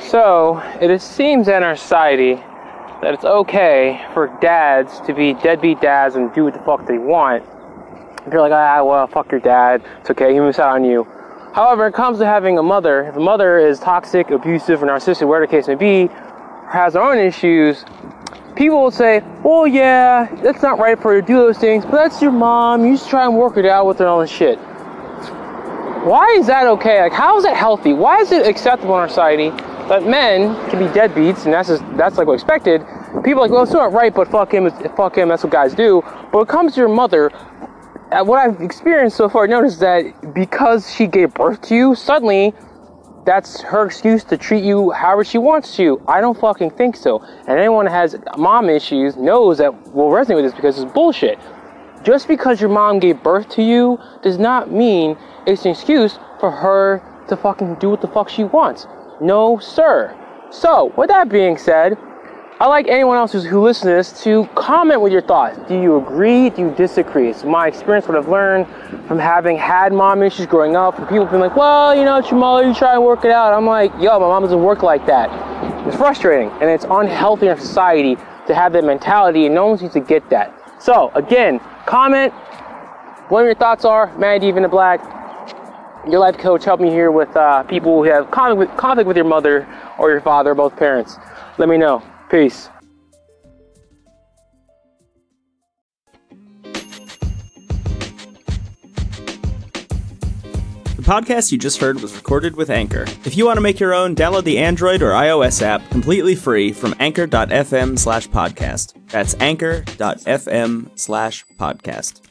So, it seems in our society that it's okay for dads to be deadbeat dads and do what the fuck they want. If you're like, well, fuck your dad, it's okay, he moves out on you. However, it comes to having a mother. If a mother is toxic, abusive, or narcissistic, whatever the case may be, or has her own issues, people will say, well, yeah, that's not right for her to do those things, but that's your mom, you just try and work it out with her and all this shit. Why is that okay? Like, how is that healthy? Why is it acceptable in our society that men can be deadbeats, and that's like what expected? People are like, well, it's not right, but fuck him, that's what guys do. But when it comes to your mother, what I've experienced so far, noticed that because she gave birth to you, suddenly that's her excuse to treat you however she wants to. I don't fucking think so. And anyone that has mom issues knows that will resonate with this because it's bullshit. Just because your mom gave birth to you does not mean it's an excuse for her to fucking do what the fuck she wants. No, sir. So, with that being said, I'd like anyone else who listens to this to comment with your thoughts. Do you agree? Do you disagree? It's my experience, what I've learned from having had mom issues growing up, from people being like, well, you know, it's your mother, you try and work it out. I'm like, yo, my mom doesn't work like that. It's frustrating, and it's unhealthy in our society to have that mentality, and no one seems to get that. So, again, comment, what your thoughts are. Manny Deep in the Black, your life coach, help me here with people who have conflict with your mother or your father, both parents. Let me know. Peace. The podcast you just heard was recorded with Anchor. If you want to make your own, download the Android or iOS app completely free from anchor.fm/podcast. That's anchor.fm/podcast.